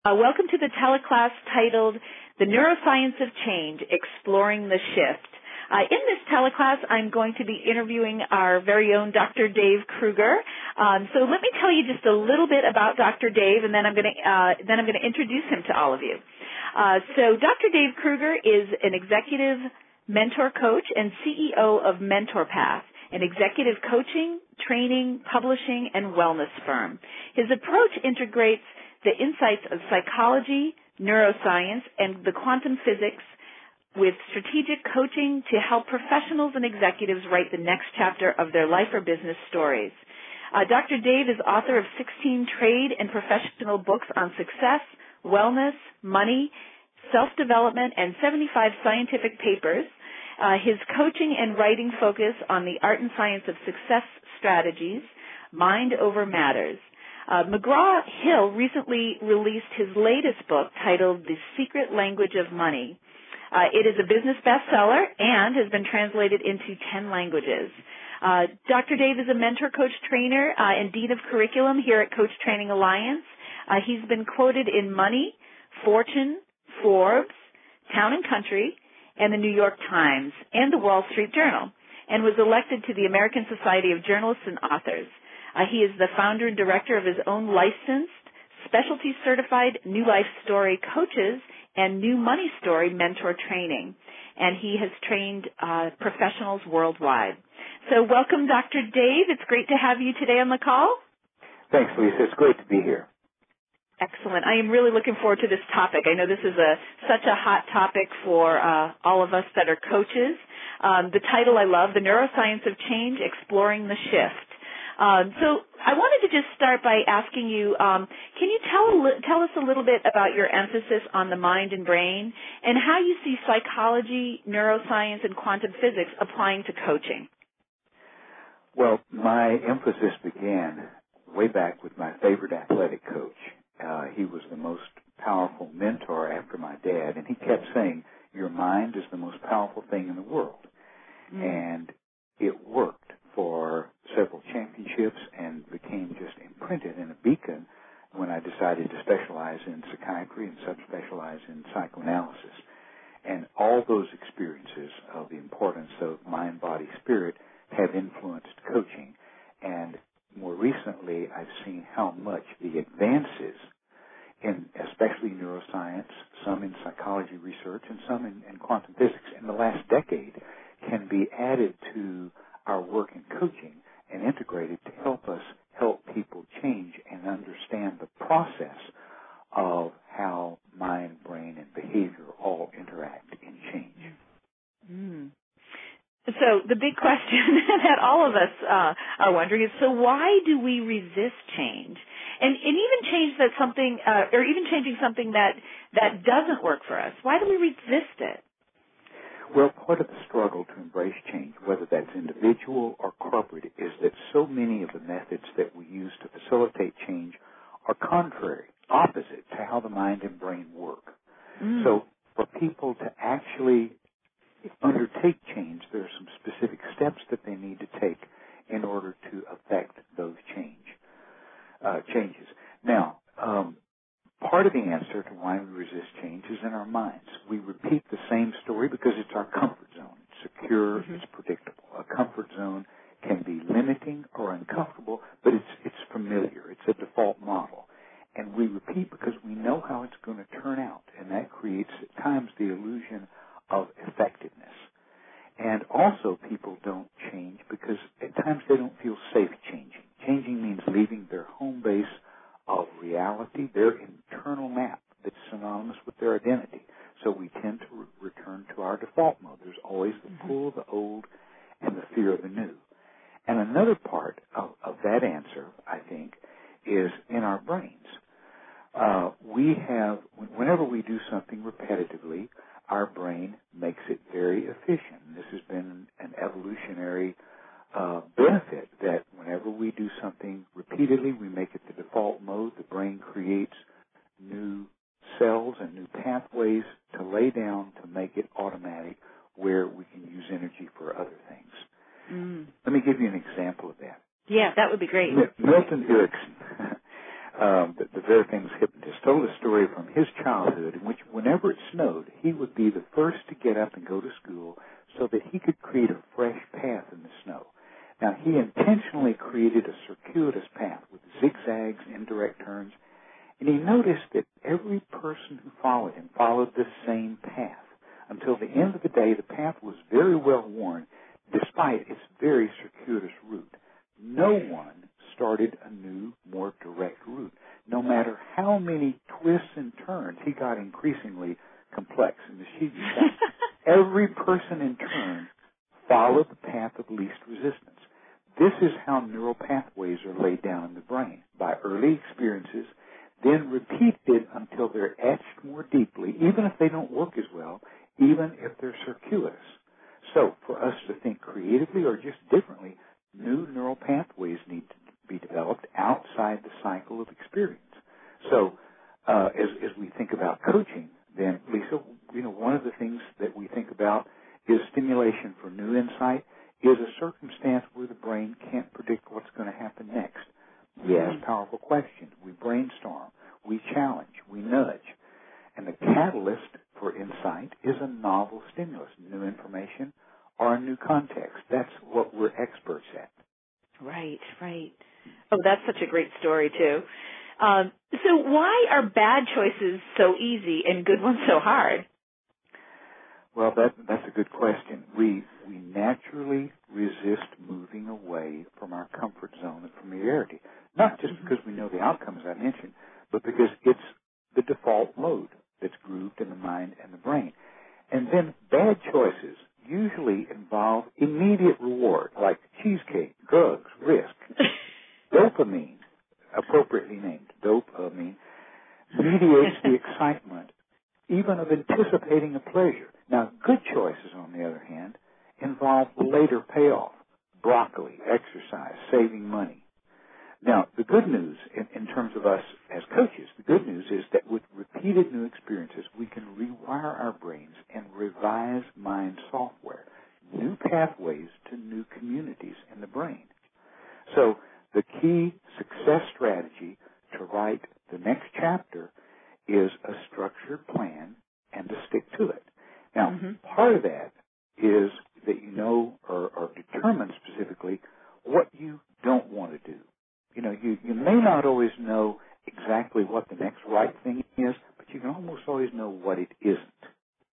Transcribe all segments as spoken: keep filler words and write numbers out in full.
Uh, welcome to the teleclass titled The Neuroscience of Change, Exploring the Shift. Uh, in this teleclass, I'm going to be interviewing our very own Doctor Dave Kruger. Um, so let me tell you just a little bit about Doctor Dave, and then I'm going to uh, then I'm going to introduce him to all of you. Uh, so Doctor Dave Kruger is an executive mentor coach and C E O of MentorPath, an executive coaching, training, publishing, and wellness firm. His approach integrates the insights of psychology, neuroscience, and the quantum physics with strategic coaching to help professionals and executives write the next chapter of their life or business stories. Uh, Doctor Dave is author of sixteen trade and professional books on success, wellness, money, self-development, and seventy-five scientific papers. Uh, his coaching and writing focus on the art and science of success strategies, mind over matters. Uh, McGraw-Hill recently released his latest book titled The Secret Language of Money. Uh, it is a business bestseller and has been translated into ten languages. Uh, Doctor Dave is a mentor, coach, trainer, uh, and dean of curriculum here at Coach Training Alliance. Uh, he's been quoted in Money, Fortune, Forbes, Town and Country, and the New York Times, and the Wall Street Journal, and was elected to the American Society of Journalists and Authors. Uh, he is the founder and director of his own licensed, specialty certified New Life Story coaches and New Money Story mentor training. And he has trained uh, professionals worldwide. So welcome, Doctor Dave. It's great to have you today on the call. Thanks, Lisa. It's great to be here. Excellent. I am really looking forward to this topic. I know this is a such a hot topic for uh, all of us that are coaches. Um, the title I love, The Neuroscience of Change, Exploring the Shift. Um, so I wanted to just start by asking you, um, can you tell tell us a little bit about your emphasis on the mind and brain and how you see psychology, neuroscience, and quantum physics applying to coaching? Well, my emphasis began way back with my favorite athletic coach. Uh, he was the most powerful mentor after my dad, and he kept saying, your mind is the most powerful thing in the world. Mm. And it worked for several championships and became just imprinted in a beacon when I decided to specialize in psychiatry and subspecialize in psychoanalysis. And all those experiences of the importance of mind, body, spirit have influenced coaching. And more recently, I've seen how much the advances in especially neuroscience, some in psychology research, and some in, in quantum physics in the last decade can be added to our work in coaching and integrated to help us help people change and understand the process of how mind, brain, and behavior all interact in change. Mm. So the big question that all of us uh, are wondering is, so why do we resist change? And, and even change that something, uh, or even changing something that, that doesn't work for us, why do we resist it? Well, part of the struggle to embrace change, whether that's individual or corporate, is that so many of the methods that we use to facilitate change are contrary, opposite to how the mind and brain work. Mm. So for people to actually undertake change, there are some specific steps that they need to take in order to affect those change uh, changes. Now, um, part of the answer to why we resist change is in our minds. We repeat the same story because it's our comfort zone. It's secure, mm-hmm. It's predictable. A comfort zone can be limiting or uncomfortable, but it's it's familiar. It's a default model. And we repeat because we know how it's going to turn out, and that creates at times the illusion of effectiveness. And also people don't change because at times they don't feel safe changing. Changing means leaving their home base of reality, their internal map that's synonymous with their identity. So we tend to re- return to our default mode. There's always the mm-hmm. pull of the old and the fear of the new. And another part of, of that answer, I think, is in our brains. Uh, we have, whenever we do something repetitively, our brain makes it very efficient. And this has been an evolutionary uh, benefit that whenever we do something repeatedly, we make it the default mode. The brain creates new cells and new pathways to lay down to make it automatic where we can use energy for other things. Mm. Let me give you an example of that. Yeah, that would be great. Milton Erickson um, the, the very famous hypnotist, told a story from his childhood in which whenever it snowed, he would be the first to get up and go to school so that he could create a fresh path in the snow. Now, he intentionally created a circuitous path with zigzags, indirect turns, and he noticed that every person who followed him followed the same path. Until the end of the day, the path was very well worn, despite its very circuitous route. No one started a new, more direct route. No matter how many twists and turns, he got increasingly complex and mischievous. Every person in turn followed the path of least resistance. This is how neural pathways are laid down in the brain, by early experiences, then repeated until they're etched more deeply, even if they don't work as well, even if they're circuitous. So for us to think creatively or just differently, new neural pathways need to be developed outside the cycle of experience. So uh, as, as we think about coaching, then, Lisa, you know, one of the things that we think about is stimulation for new insight is a circumstance where the brain can't predict what's going to happen next. We ask powerful questions. We brainstorm. We challenge. We nudge. And the catalyst for insight is a novel stimulus, new information or a new context. That's what we're experts at. Right, right. Oh, that's such a great story, too. Um, so why are bad choices so easy and good ones so hard? Well, that, that's a good question. We we naturally resist moving away from our comfort zone of familiarity, not just because we know the outcome, as I mentioned, but because it's the default mode that's grooved in the mind and the brain. And then bad choices usually involve immediate reward, like cheesecake, drugs, risk. Dopamine, appropriately named dopamine, mediates the excitement even of anticipating a pleasure. Now, good choices, on the other hand, involve later payoff, broccoli, exercise, saving money. Now, the good news in, in terms of us as coaches, the good news is that with repeated new experiences, we can rewire our brains and revise mind software, new pathways to new communities in the brain. So the key success strategy to write the next chapter is a structured plan and to stick to it. Now, mm-hmm. part of that is that you know or, or determine specifically what you don't want to do. You know, you, you may not always know exactly what the next right thing is, but you can almost always know what it isn't.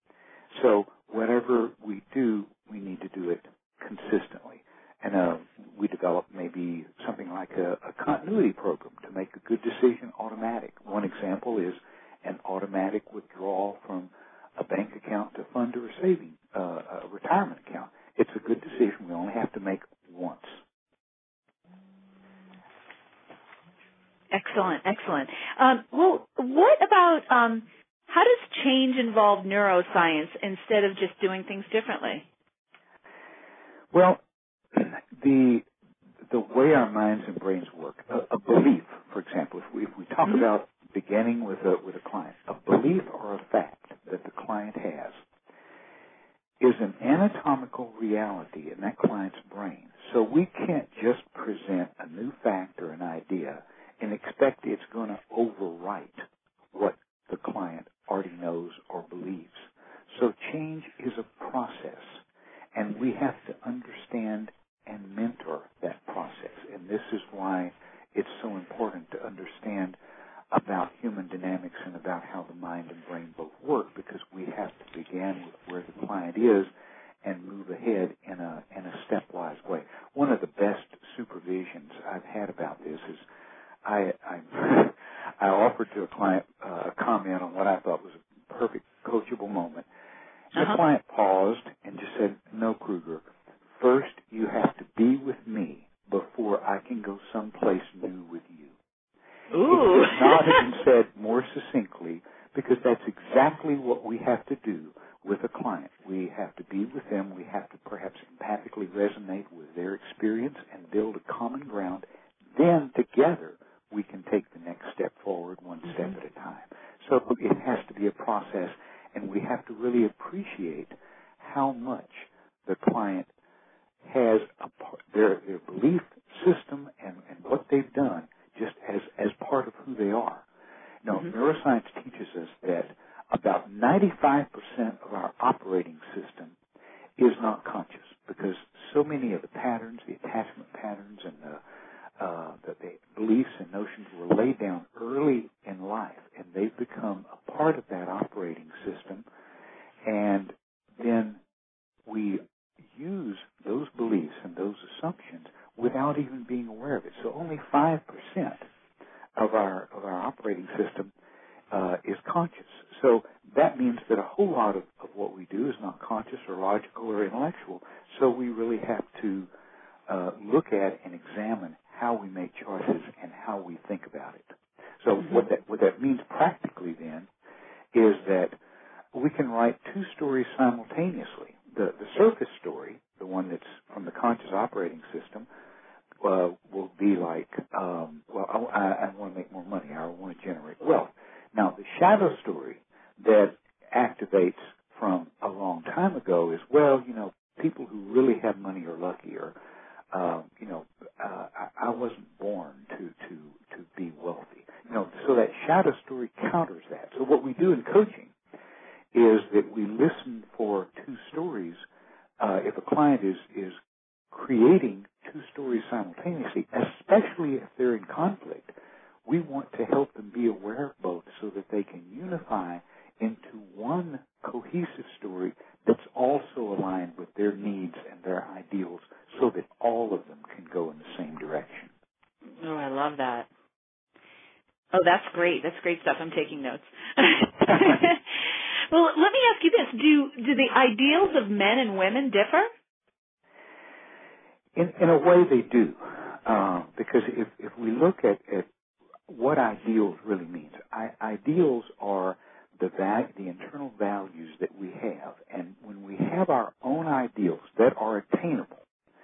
So whatever we do, we need to do it consistently. And uh, we develop maybe something like a, a continuity program to make a good decision automatic. One example is an automatic withdrawal from a bank account to fund or a saving, uh, a retirement account. It's a good decision we only have to make once. Excellent, excellent. Um, well, what about um, how does change involve neuroscience instead of just doing things differently? Well, the the way our minds and brains work, a, a belief, for example, if we, if we talk mm-hmm. about beginning with a with a client, a belief or a fact that the client has is an anatomical reality in that client's brain. So we can't just present a new fact or an idea and expect it's going to overwrite what the client already knows or believes. So change is a process, and we have to understand and mentor that process. And this is why it's so important to understand about human dynamics and about how the mind and brain both work, because we have to begin with where the client is and move ahead in a in a stepwise way. One of the best supervisions I've had about this is I I, I offered to a client uh, a comment on what I thought was a perfect coachable moment. The uh-huh. client paused and just said, "No, Kruger, first you have to be with me before I can go someplace new with you." Ooh. It could not have been said more succinctly, because that's exactly what we have to do with a client. We have to be with them. We have to perhaps empathically resonate with their experience and build a common ground. Then together we can take the next step forward one mm-hmm. step at a time. So it has to be a process, and we have to really appreciate how much the client has a part, their, their belief system and, and what they've done just as, as part of who they are. You know, mm-hmm. neuroscience teaches us that about ninety-five percent of our operating system is not conscious because so many of the patterns, the attachment patterns and the, uh, the, the beliefs and notions were laid down early in life, and they've become a part of that operating system. And then we use those beliefs and those assumptions without even being aware of it. So only five percent of our of our operating system uh, is conscious. So that means that a whole lot of, of what we do is not conscious or logical or intellectual. So we really have to uh, look at and examine how we make choices and how we think about it. So mm-hmm. what that what that means practically then is that we can write two stories simultaneously. The, the surface story, the one that's from the conscious operating system, uh, will be like, um, well, I, I want to make more money. I want to generate wealth. Now, the shadow story that activates from a long time ago is, well, you know, people who really have money are lucky, or, uh, you know, uh, I, I wasn't born to, to, to be wealthy. You know, so that shadow story counters that. So what we do in coaching is that we listen for two stories. Uh, if a client is, is creating two stories simultaneously, especially if they're in conflict, we want to help them be aware of both so that they can unify into one cohesive story that's also aligned with their needs and their ideals so that all of them can go in the same direction. Oh, I love that. Oh, that's great. That's great stuff. I'm taking notes. Well, let me ask you this. Do do the ideals of men and women differ? In, in a way they do. Uh, because if, if we look at, at what ideals really means, I, ideals are the, val- the internal values that we have. And when we have our own ideals that are attainable,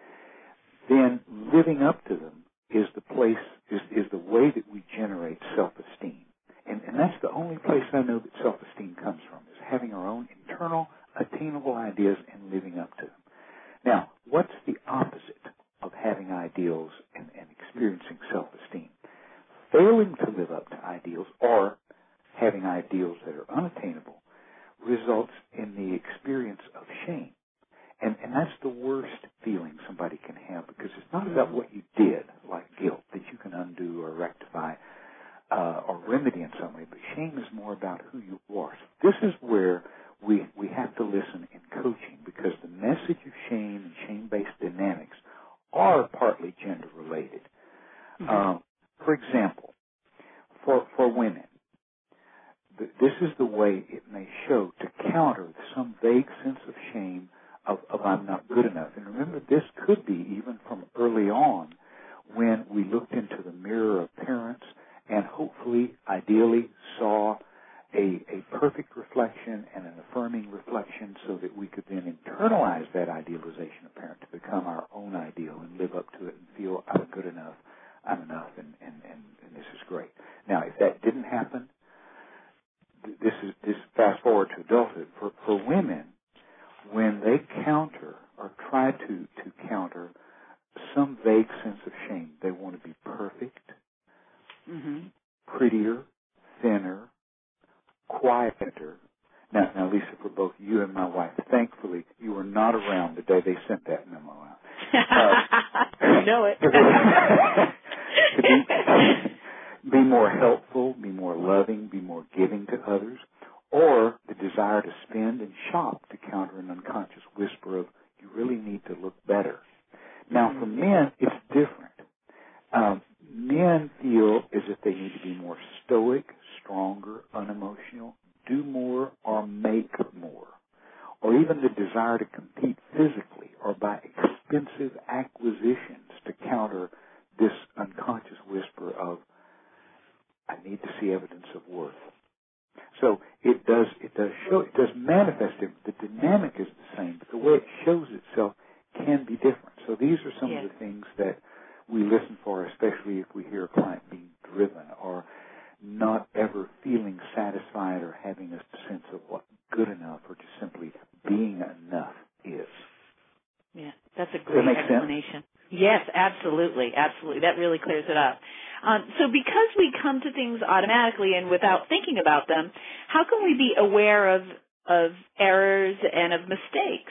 then living up to them is the place, is, is the way that we generate self-esteem. And, and that's the only place I know that self-esteem comes from, is having our own internal, attainable ideas and living up to them. Now, what's the opposite of having ideals and, and experiencing self-esteem? Failing to live up to ideals or having ideals that are unattainable results in the experience of shame. And, and that's the worst feeling somebody can have, because it's not about what you did, like guilt, that you can undo or rectify uh, or remedy in some way, but shame is more about who you are. So this is where we, we have to listen in coaching, because the message of shame and shame-based dynamics are partly gender-related. Mm-hmm. Um, for example, for, for women, th- this is the way it may show to counter some vague sense of shame of, of I'm not good enough. And remember, this could be even from early on when we looked into the mirror of parents and hopefully, ideally, saw a, a perfect reflection and an affirming reflection so that we could then internalize that idealization of parent to become our own ideal and live up to it and feel I'm good enough, I'm enough, and, and, and, and this is great. Now, if that didn't happen, this is this fast forward to adulthood. For, for women, when they counter or try to, to counter some vague sense of shame, they want to be perfect, mm-hmm. prettier, thinner, quieter. Now, now, Lisa, for both you and my wife, thankfully, you were not around the day they sent that memo out. Uh, you know it. to be, be more helpful, be more loving, be more giving to others, or the desire to spend and shop to counter an unconscious whisper of, you really need to look better. Now, mm-hmm. for men, it's different. Um, men feel as if they need to be more stoic, stronger, unemotional, do more or make more, or even the desire to compete physically or by expensive acquisitions to counter this unconscious whisper of, I need to see evidence of worth. So it does, it does show, it does manifest it. The dynamic is the same, but the way it shows itself can be different. So these are some yeah. of the things that we listen for, especially if we hear a client being driven or not ever feeling satisfied or having a sense of what good enough or just simply being enough is. Yeah, that's a great explanation. Sense? Yes, absolutely, absolutely. That really clears it up. Um, so because we come to things automatically and without thinking about them, how can we be aware of, of errors and of mistakes?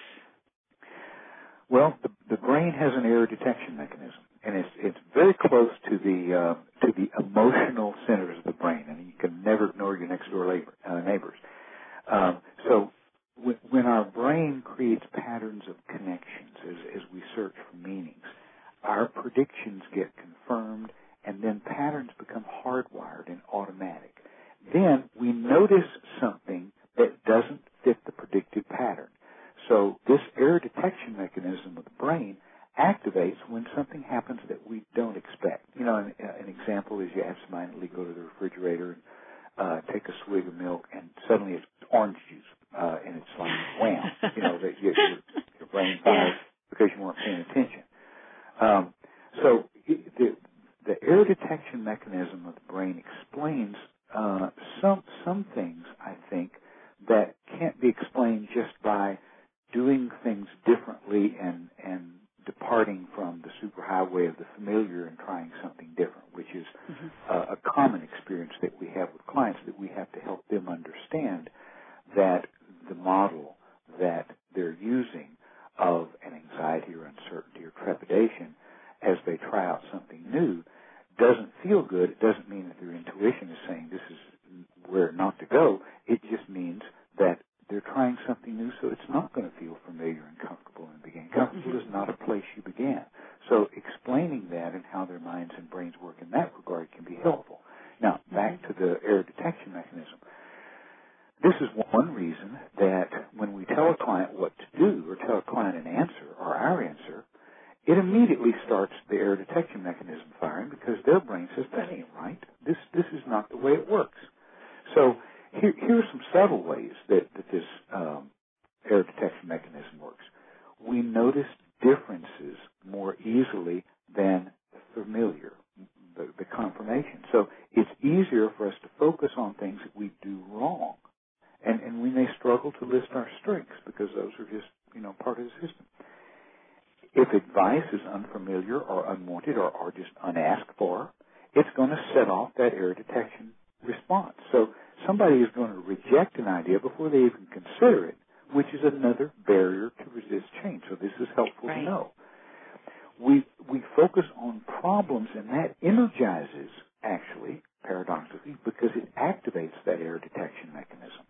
Well, the, the brain has an error detection mechanism, and it's it's very close to the uh, to the emotional centers of the brain, and you can never ignore your next door labor, uh, neighbors. Um, so w- when our brain creates patterns of connections as, as we search for meanings, our predictions get confirmed, and then patterns become hardwired and automatic. Then we notice something that doesn't fit the predicted pattern. So this error detection mechanism of the brain activates when something happens that we don't expect. You know, an, an example is you absentmindedly go to the refrigerator and uh, take a swig of milk, and suddenly it's orange juice, uh, and it's like wham! You know, that you, your, your brain fires because you weren't paying attention. Um, so it, the the error detection mechanism of the brain explains uh, some some things, I think, that can't be explained just by doing things differently and, and departing from the superhighway of the familiar and trying something different, which is mm-hmm. uh, a common experience that we have with clients, that we have to help them understand that the model that they're using of an anxiety or uncertainty or trepidation as they try out something new doesn't feel good. It doesn't mean that their intuition is saying this is where not to go. It just means that they're trying something new, so it's not going to feel familiar and comfortable in the beginning. Comfortable mm-hmm. is not a place you began. So explaining that and how their minds and brains work in that regard can be helpful. Now, back mm-hmm. to the error detection mechanism. This is one reason that when we tell a client what to do or tell a client an answer or our answer, it immediately starts the error detection mechanism firing because their brain says, that ain't right. This, this is not the way it works. So Here, here are some subtle ways that, that this um, error detection mechanism works. We notice differences more easily than familiar, the, the confirmation. So it's easier for us to focus on things that we do wrong. And, and we may struggle to list our strengths because those are just, you know, part of the system. If advice is unfamiliar or unwanted or, or just unasked for, it's going to set off that error detection response. So somebody is going to reject an idea before they even consider it, which is another barrier to resist change. So this is helpful right. to know. We we focus on problems, and that energizes, actually, paradoxically, because it activates that error detection mechanism.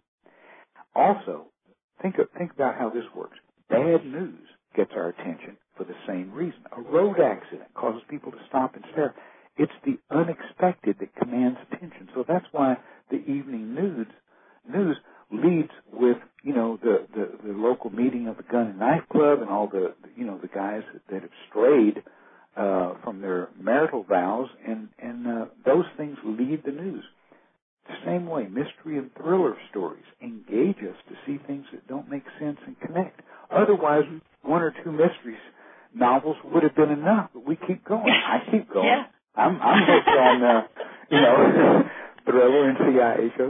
Also, think of, think about how this works. Bad news gets our attention for the same reason. A road accident causes people to stop and stare. It's the unexpected that commands attention. So that's why the evening news news leads with, you know, the, the, the local meeting of the Gun and Knife Club and all the, you know, the guys that, that have strayed uh, from their marital vows, and, and uh, those things lead the news. The same way, mystery and thriller stories engage us to see things that don't make sense and connect. Otherwise, one or two mysteries novels would have been enough, but we keep going. I keep going. Yeah. I'm, I'm hooked on, uh, you know, thriller and C I A shows.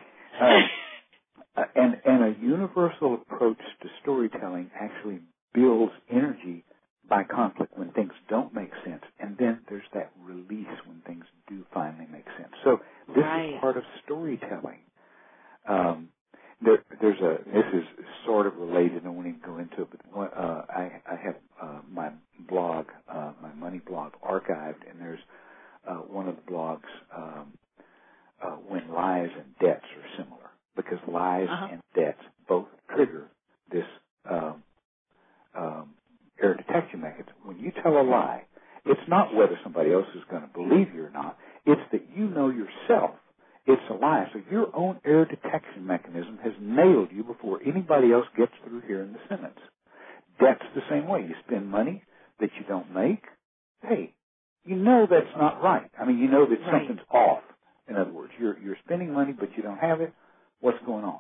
Uh, and, and a universal approach to storytelling actually builds energy by conflict when things don't make sense. And then there's that release when things do finally make sense. So this right. is part of storytelling. Um, there, there's a, this is sort of related, I won't even go into it, but one, uh, I, I have uh, my blog, uh, my money blog archived, and there's uh, one of the blogs, um, uh, when lies and debts are similar, because lies uh-huh. and debts both trigger this um, um, error detection mechanism. When you tell a lie, it's not whether somebody else is going to believe you or not. It's that you know yourself it's a lie. So your own error detection mechanism has nailed you before anybody else gets through here in the sentence. Debt's the same way. You spend money that you don't make. Hey, you know that's not right. I mean, you know that right. something's off. In other words, you're you're spending money, but you don't have it. What's going on?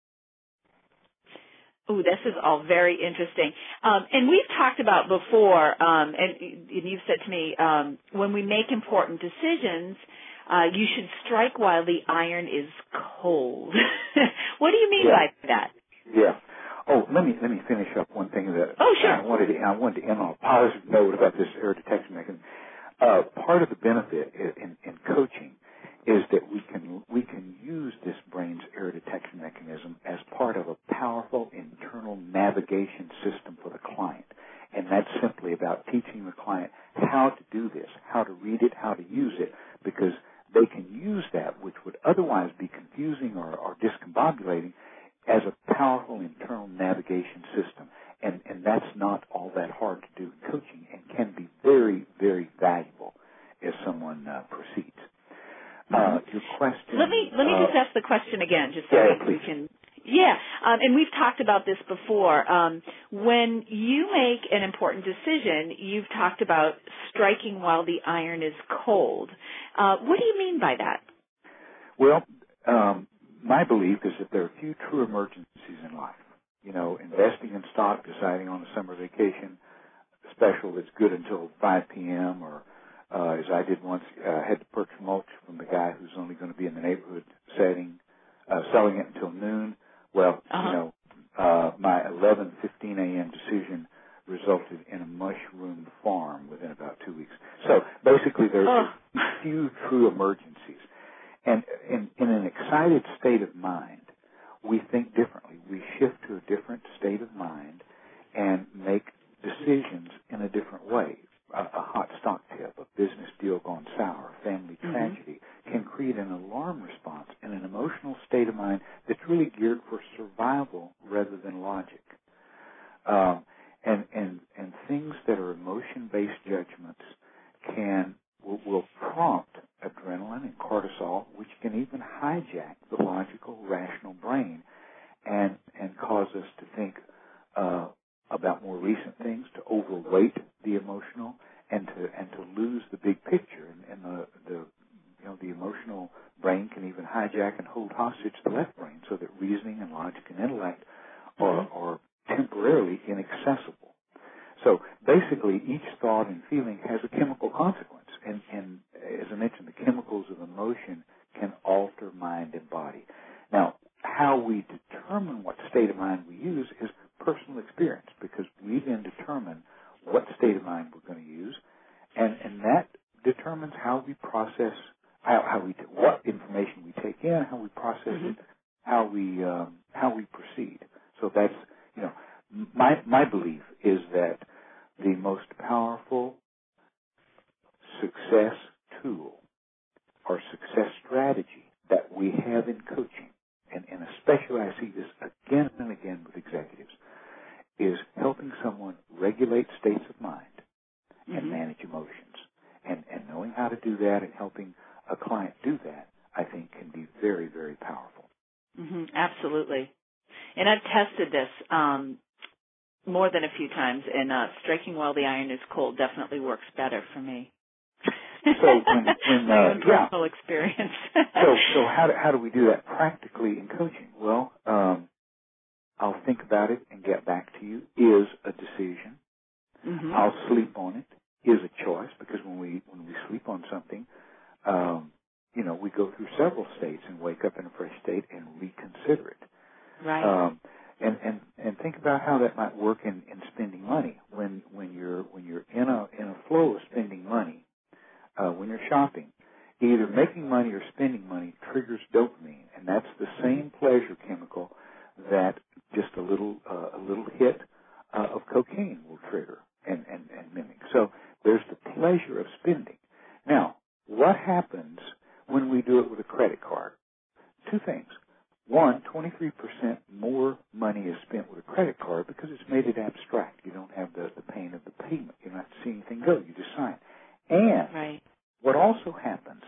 Ooh, this is all very interesting. Um, and we've talked about before, um, and, and you've said to me, um, when we make important decisions, uh, you should strike while the iron is cold. What do you mean yeah. by that? Yeah. Oh, let me let me finish up one thing that oh, sure. I wanted to I wanted to end on a positive note about this error detection mechanism. uh, part of the benefit in, in coaching is that we can we can use this brain's error detection mechanism as part of a powerful internal navigation system for the client. And that's simply about teaching the client how to do this, how to read it, how to use it, because they can use that, which would otherwise be confusing or, or discombobulating, as a powerful internal navigation system. And, and that's not all that hard to do in coaching and can be very, very valuable as someone uh, proceeds. Uh, your question. Let me let me uh, just ask the question again, just so yeah, we, we can. Yeah, um, and we've talked about this before. Um, when you make an important decision, you've talked about striking while the iron is cold. Uh, what do you mean by that? Well, um, my belief is that there are a few true emergencies in life. You know, investing in stock, deciding on a summer vacation special that's good until five p.m. or Uh, as I did once, uh, had to purchase mulch from the guy who's only going to be in the neighborhood setting, uh, selling it until noon. Well, uh-huh. you know, uh, my eleven fifteen a.m. decision resulted in a mushroom farm within about two weeks. So basically there's oh. a few true emergencies. And in, in an excited state of mind, we think differently. We shift to a different state of mind and make decisions in a different way. A, a hot stock tip, a business deal gone sour, a family mm-hmm. tragedy can create an alarm response in an emotional state of mind that's really geared for survival rather than logic. Um, and, and, and things that are emotion-based judgments can will, will prompt adrenaline and cortisol, which can even hijack the logical, rational brain and, and cause us to think uh, about more recent things, to overweight the emotional, and to and to lose the big picture. And, and the the you know the emotional brain can even hijack and hold hostage the left brain, so that reasoning and logic and intellect are, mm-hmm. are temporarily inaccessible. So basically, each thought and feeling has a chemical consequence, and and as I mentioned, the chemicals of emotion can alter mind and body. Now, how we determine what state of mind we use is personal experience, because we then determine what state of mind we're going to use, and, and that determines how we process, how, how we, what information we take in, how we process mm-hmm. it, how we, um, how we proceed. So that's, you know, my, my belief is that the most powerful success tool or success strategy that we have in coaching, and, and especially I see this again and again with executives, is helping someone regulate states of mind mm-hmm. and manage emotions. And, and knowing how to do that and helping a client do that, I think, can be very, very powerful. Mm-hmm. Absolutely. And I've tested this um, more than a few times, and uh, striking while the iron is cold definitely works better for me. So when, when my uh, own personal yeah. experience. so so how do, how do we do that practically in coaching? Well, um, I'll think about it and get back to you. Is a decision. Mm-hmm. I'll sleep on it. Is a choice, because when we when we sleep on something, um, you know, we go through several states and wake up in a fresh state and reconsider it. Right. Um, and, and, and think about how that might work in, in spending money. When when you're when you're in a in a flow of spending money, uh, when you're shopping, either making money or spending money triggers dopamine, and that's the same pleasure chemical that just a little uh, a little hit uh, of cocaine will trigger and, and, and mimic. So there's the pleasure of spending. Now, what happens when we do it with a credit card? Two things. One, twenty-three percent more money is spent with a credit card because it's made it abstract. You don't have the, the pain of the payment. You don't have to see anything go. You just sign. And right. what also happens,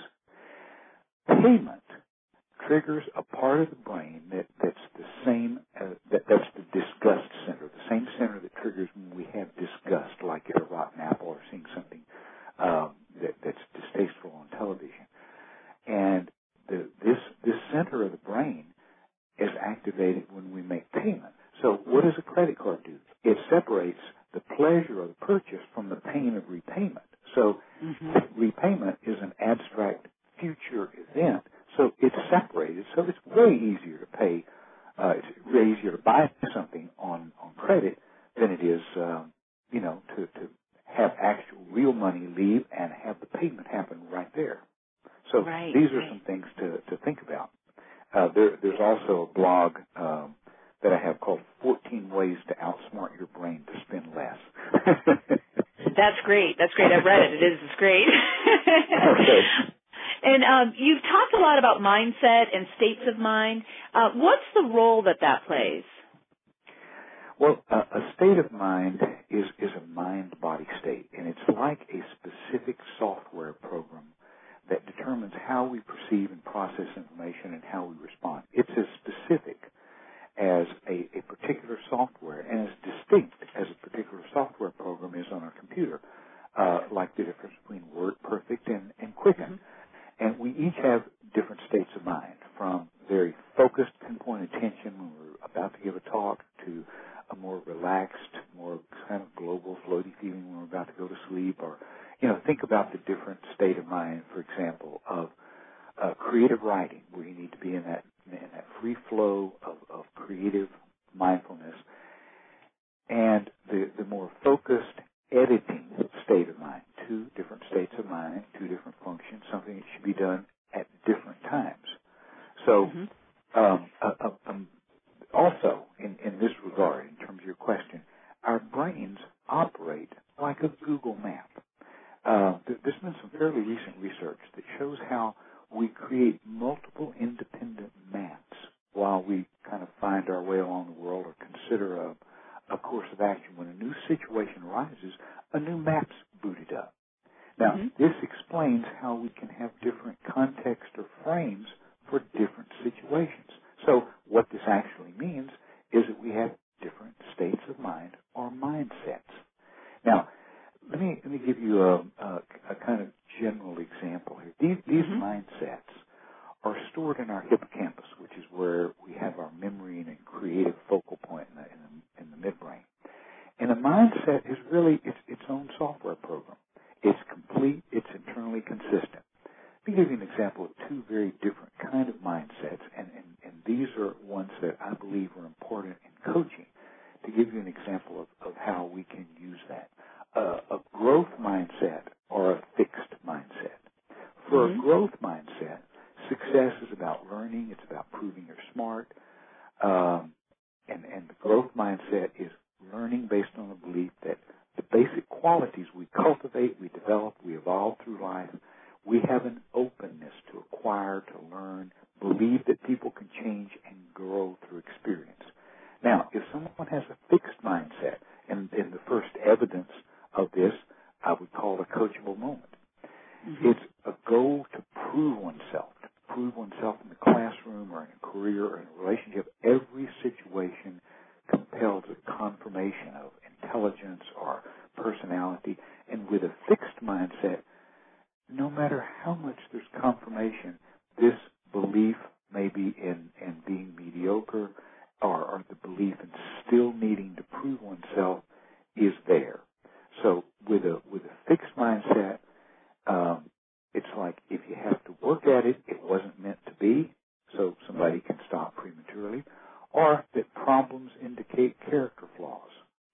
payment triggers a part of the brain that, that's the same, uh, that, that's the disgust center, the same center that triggers when we have disgust, like at a rotten apple or seeing something um, that, that's distasteful on television. And the, this this center of the brain is activated when we make payment. So what does a credit card do? It separates the pleasure of the purchase from the pain of repayment. So mm-hmm. repayment is an abstract future event. So it's separated. So it's way easier to pay. Uh, it's way easier to buy something on, on credit than it is, um, you know, to, to have actual real money leave and have the also a blog um, that I have called fourteen Ways to Outsmart Your Brain to Spend Less. That's great. That's great. I've read it. It is. It's great. Okay. And um, you've talked a lot about mindset and states of mind. Uh, what's the role that that plays? Well, uh, a state of mind is, is a mind-body state, and it's like a specific software program that determines how we perceive and process information and how we respond. It's as specific as a, a particular software and as distinct as a particular software program is on our computer, uh, like the difference between WordPerfect and, and Quicken. Mm-hmm. And we each have different states of mind, from very focused, pinpoint attention when we're about to give a talk to a more relaxed, more kind of global, floaty feeling when we're about to go to sleep. Or, you know, think about the different state of mind, for example, of uh, creative writing, where you need to be in that in that free flow of, of creative mindfulness, and the, the more focused editing state of mind. Two different states of mind, two different functions, something that should be done at different times. So, mm-hmm. um, uh, uh, um, also, in, in this regard, in terms of your question, our brains operate like a Google map. Uh, there's been some fairly recent research that shows how we create multiple independent maps while we kind of find our way along the world or consider a, a course of action. When a new situation arises, a new map's booted up. Now, mm-hmm. this explains how we can have different context or frames for different situations. So what this actually means is that we have different states of mind or mindsets. Now, let me let me give you a, a, a kind of general example here. These, these mm-hmm. mindsets are stored in our hippocampus, which is where we have our memory and creative focal point in the, in the, in the midbrain. And a mindset is really its, its own software program. It's complete. It's internally consistent. Let me give you an example of two very different kind of mindsets, and, and, and these are ones that I believe are important in coaching. To give you an example of, of how we can use that. Uh, a growth mindset or a fixed mindset. For mm-hmm. a growth mindset, success is about learning. It's about proving you're smart. Um, and, and the growth mindset is learning based on the belief that the basic qualities we cultivate, we develop, we evolve through life, we have an openness to acquire, to learn, believe that people can change and grow through experience. Now, if someone has a fixed mindset, and, and the first evidence of this I would call a coachable moment. Mm-hmm. It's a goal to prove oneself, to prove oneself in the classroom or in a career or in a relationship. Every situation compels a confirmation of intelligence or personality. And with a fixed mindset, no matter how much there's confirmation, this belief maybe in, in being mediocre or, or the belief in still needing to prove oneself is there. So with a with a fixed mindset, um, it's like if you have to work at it, it wasn't meant to be, so somebody can stop prematurely, or that problems indicate character flaws.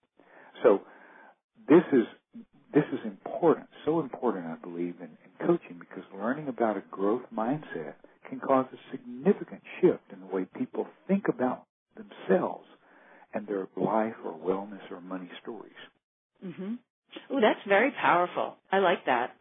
So this is this is important, so important, I believe, in, in coaching, because learning about a growth mindset can cause a significant shift in the way people think about themselves and their life or wellness or money stories. Mm-hmm. Oh, that's very powerful. I like that.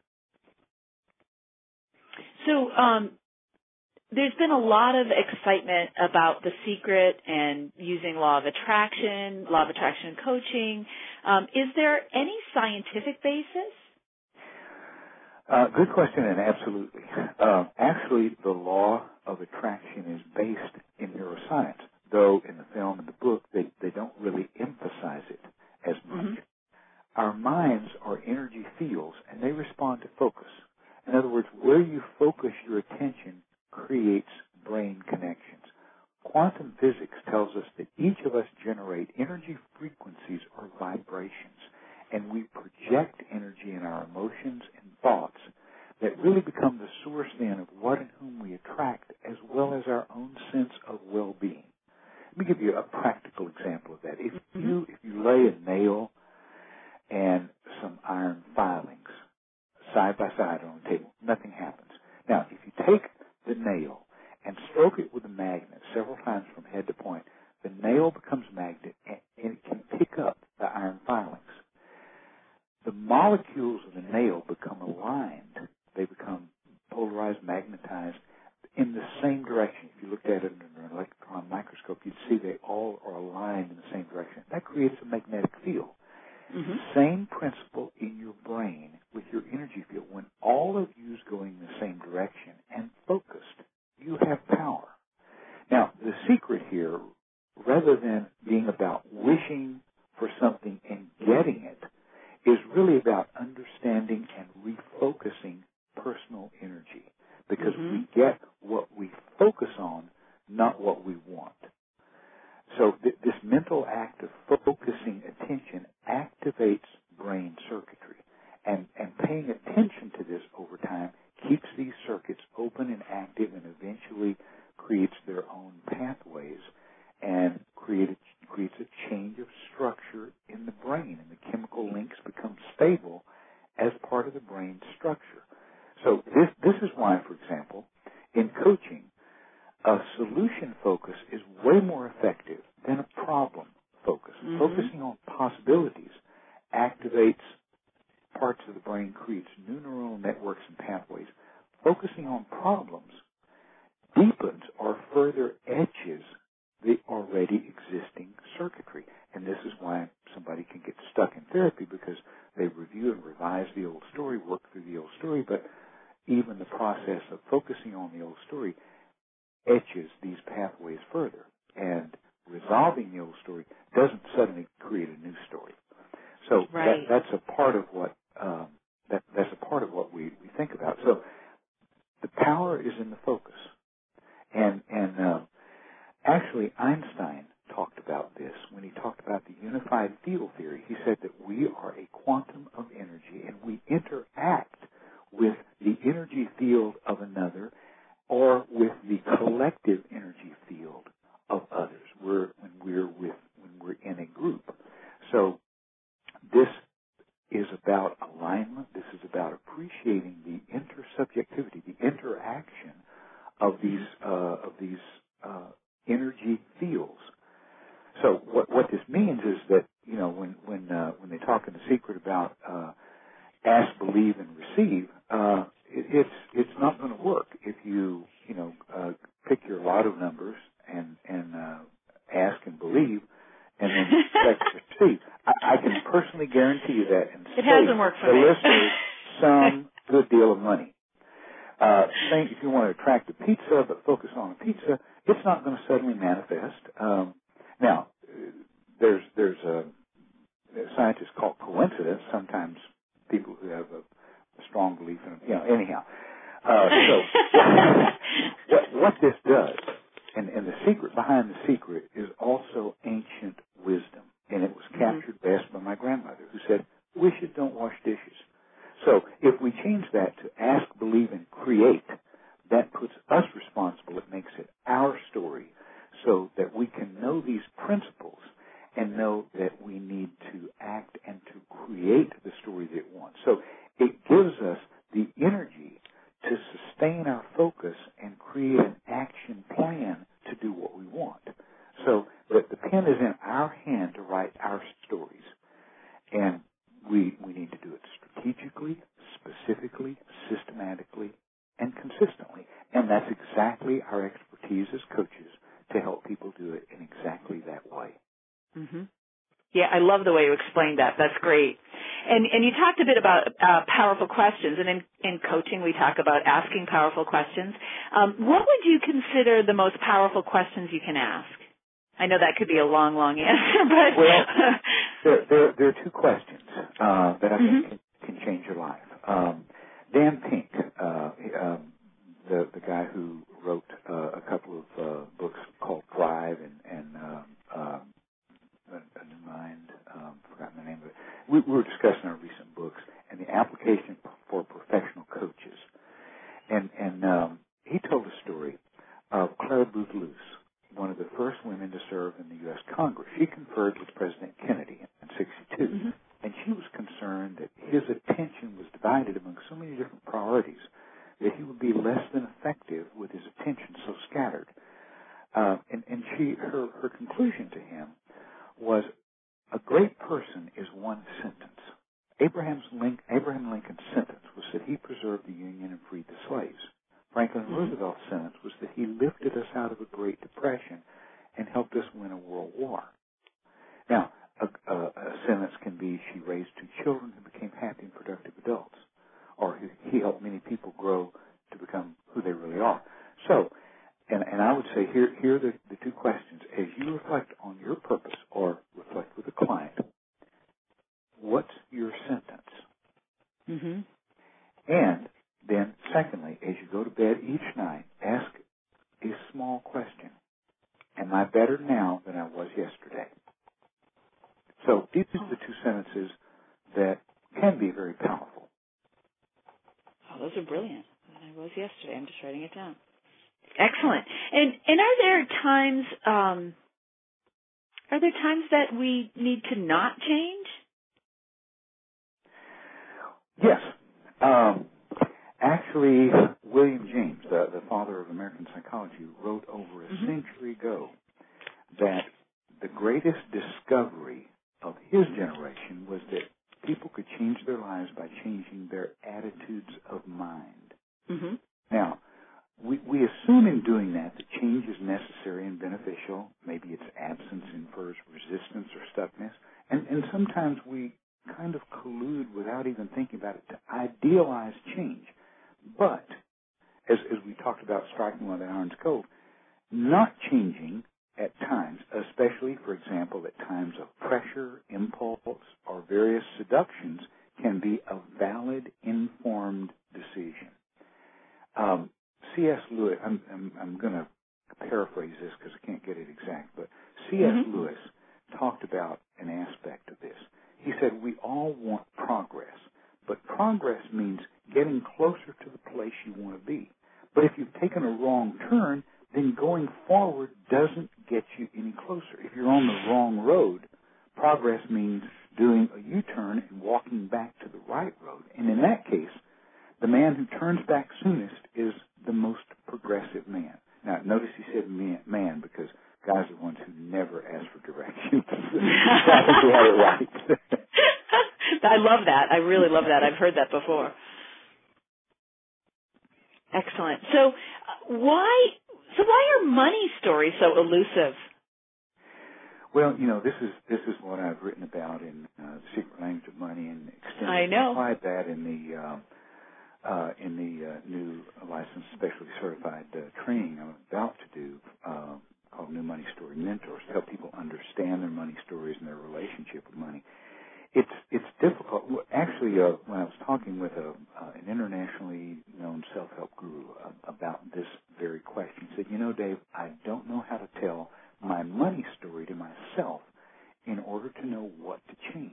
So um, there's been a lot of excitement about The Secret and using law of attraction, law of attraction coaching. Um, is there any scientific basis? Uh, good question, and absolutely. Uh, actually, the law of attraction is based in neuroscience, though in the film and the book they, they don't really emphasize it as much. Mm-hmm. Our minds are energy fields, and they respond to focus. In other words, where you focus your attention creates brain connections. Quantum physics tells us that each of us generate energy frequencies or vibrations, and we project energy in our emotions and thoughts that really become the source then of what and whom we attract, as well as our own sense of well-being. Let me give you a practical example of that. If you if you lay a nail and some iron filings side by side on the table, nothing happens. Now, if you take the nail and stroke it with a magnet several times from head to point, the nail becomes magnet and, and it can pick up the iron filings. The molecules of the nail become aligned. They become polarized, magnetized in the same direction. If you looked at it under an electron microscope, you'd see they all are aligned in the same direction. That creates a magnetic field. Mm-hmm. Same principle in your brain with your energy field. When all of you is going in the same direction and focused, you have power. Now, the secret here, rather than being about wishing for something and getting it, is really about understanding and refocusing personal energy. Because mm-hmm. we get what we focus on, not what we want. So th- this mental act of focusing attention activates brain circuitry. And, and paying attention to this over time keeps these circuits open and active and eventually creates their own pathways and create a, creates a change of structure in the brain. And the chemical links become stable as part of the brain structure. So this, this is why, for example, in coaching, a solution focus is way more effective than a problem focus. Mm-hmm. Focusing on possibilities activates parts of the brain, creates new neural networks and pathways. Focusing on problems deepens or further etches the already existing circuitry. And this is why somebody can get stuck in therapy, because they review and revise the old story, work through the old story, but even the process of focusing on the old story etches these pathways further. And resolving the old story doesn't suddenly create a new story. So right. that, that's a part of what um, that, that's a part of what we, we think about. So the power is in the focus. And and uh, actually Einstein talked about this when he talked about the unified field theory. He said that we are a quantum of energy and we interact with the energy field of another or with the collective energy field of others. We're when we're with when we're in a group. So this is about alignment. This is about appreciating the intersubjectivity, the interaction of these uh, of these uh, energy fields. So what what this means is that, you know, when when uh, when they talk in The Secret about uh, ask, believe, and receive, uh, it, it's it's not going to work if you you know uh, pick your lotto numbers and and uh, ask and believe and then expect to receive. I, I can personally guarantee you that and it hasn't worked for the me. listeners some good deal of money. Uh, saying if you want to attract a pizza but focus on a pizza, it's not going to suddenly manifest. Um, now, there's there's a, a scientists call coincidence. Sometimes people who have a, a strong belief in, you know, anyhow. Uh, so what, what this does, and, and the secret behind the secret, is also ancient wisdom, and it was captured mm-hmm. best by my grandmother, who said, "Wishes don't wash dishes." So if we change that to ask, believe, and create, that puts us responsible. It makes it our story so that we can know these principles and know that we need to act and to create the story that we want. So it gives us the energy to sustain our focus and create an action plan to do what we want. So that the pen is in our hand to write our stories. And we we need to do it strategically, specifically, systematically, and consistently. And that's exactly our expertise as coaches, to help people do it in exactly that way. Mm-hmm. Yeah, I love the way you explained that. That's great. And and you talked a bit about uh, powerful questions, and in, in coaching we talk about asking powerful questions. Um, what would you consider the most powerful questions you can ask? I know that could be a long, long answer, but... Well, there, there, there are two questions uh, that I mm-hmm. think can, can change your life. Um, Dan Pink, uh, um, the, the guy who wrote uh, a couple of uh, books called Drive and, and um, um, A New Mind, um, forgotten the name of it. We, we were discussing our recent books and the application for professional coaches. And, and um, he told a story of Clara Boothe Luce, one of the first women to serve in the U S Congress. She conferred with President Kennedy in sixty-two, mm-hmm. and she was concerned that his attention was divided among so many different priorities that he would be less than effective with his attention so scattered. her, her conclusion to him was, a great person is one sentence. Abraham's Link, Abraham Lincoln's sentence was that he preserved the Union and freed the slaves. Franklin Mm-hmm. Roosevelt's sentence was that he lifted us out of a Great Depression and helped us win a world war. Now, a, a, a sentence can be, she raised two children who became happy and productive adults, or he, he helped many people grow to become who they really are. So, and, and I would say here, here are the, the two questions. As you reflect on your purpose or reflect with a client, what's your sentence? Mm-hmm. And then, secondly, as you go to bed each night, ask a small question. Am I better now than I was yesterday? So these are the two sentences that can be very powerful. Oh, those are brilliant. Than I was yesterday. I'm just writing it down. Excellent. And and are there times um, are there times that we need to not change? Yes. Um, actually, William James, the, the father of American psychology, wrote over a mm-hmm. century ago that the greatest discovery of his generation was that people could change their lives by changing their attitudes of mind. Mm-hmm. Now, we, we assume in doing that that change is necessary and beneficial. Maybe its absence infers resistance or stuckness. And, and sometimes we kind of collude without even thinking about it to idealize change. But, as, as we talked about striking while the iron's cold, not changing at times, especially, for example, at times of pressure, impulse, or various seductions, can be a valid, informed decision. Um, C S. Lewis, I'm, I'm, I'm going to paraphrase this because I can't get it exact, but C S. Mm-hmm. Lewis talked about an aspect of this. He said, we all want progress, but progress means getting closer to the place you want to be. But if you've taken a wrong turn, then going forward doesn't get you any closer. If you're on the wrong road, progress means doing a U-turn and walking back to the right road. And in that case, the man who turns back soonest is the most progressive man. Now, notice he said man because guys are the ones who never ask for directions. So I think we had it right. I love that. I really love that. I've heard that before. Excellent. So uh, why so why are money stories so elusive? Well, you know, this is this is what I've written about in uh, The Secret Language of Money, and extended I know. applied that in the uh, uh, in the uh, new licensed specially certified uh, training I'm about to do uh, called New Money Story Mentors, to help people understand their money stories and their relationship with money. It's it's difficult. Actually, uh, when I was talking with a, uh, an internationally known self-help guru uh, about this very question, he said, you know, Dave, I don't know how to tell my money story to myself in order to know what to change.